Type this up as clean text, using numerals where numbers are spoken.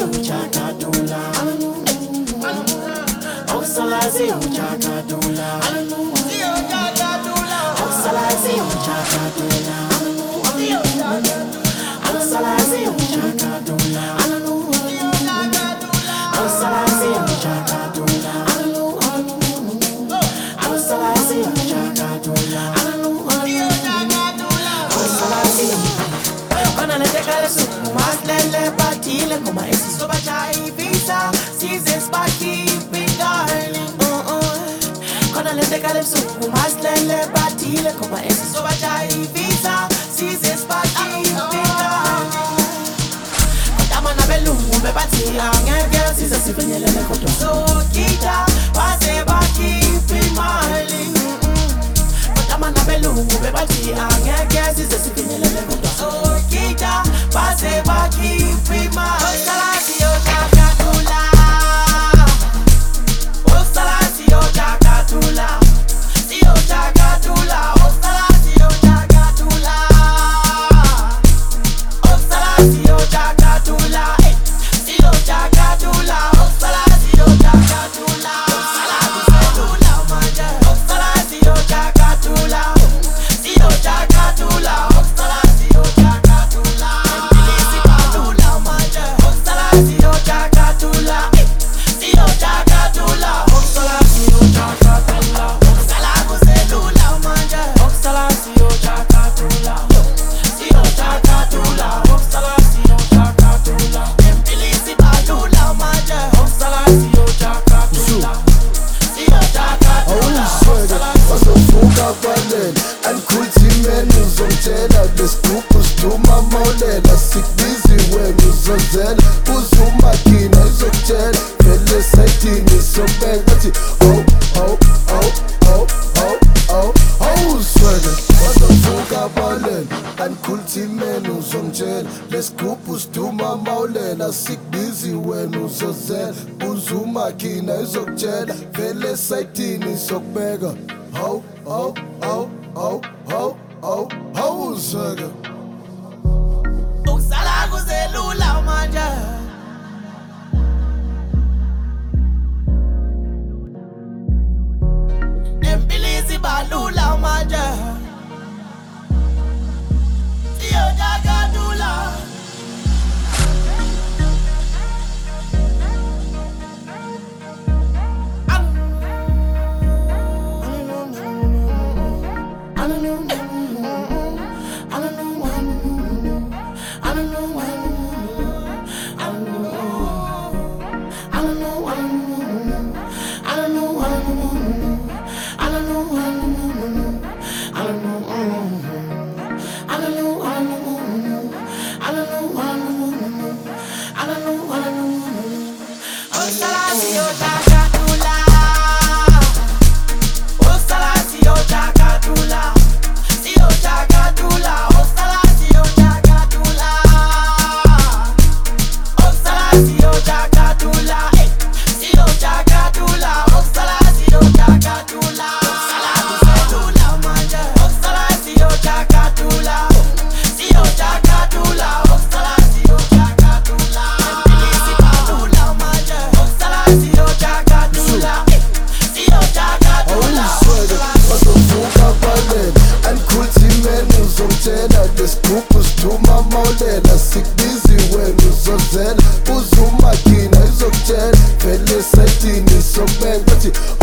ujakadula. Oxalazi ujakadula. Oxalazi ujakadula. Oxalazi ujakadula. Oxalazi ujakadula. Oxalazi ujakadula. Maslele batile ngoma esizoba chayivisa size spakiphi darling khona lente kalemsuku maslele batile ngoma esizoba chayivisa size spakiphi darling kodwa nabelungu bebathi angeke size sifinyelele kodwa sokita base bakhiphi imali kodwa nabelungu bebathi angeke size sifinyelele kodwa sokita base bakhiphi imali. Oxalazi ujakadula. Oxalazi ujakadula. Ujakadula. Oxalazi ujakadula. Oxalazi ujakadula. Ujakadula. Oxalazi ujakadula. Oxalazi manje. Oxalazi ujakadula. Ujakadula. Oxalazi ujakadula. Uzuma maulela sikbizi wena uzozela uzumakina izokutshela vele sayidini sobeka athi uzwele wazovuka abalela andikhulithimeni uzongitshela lesigubhu siduma maulela sikbizi wena uzozela uzumakina izokutshela vele sayidini sobeka uzwele Ukusala kuzelula manje. Nempilizi balula manje. Ujakadula. lesigubhu siduma maulela sikbizi wena uzozela uzumakina izokutshela vele esayidini sobeka bathi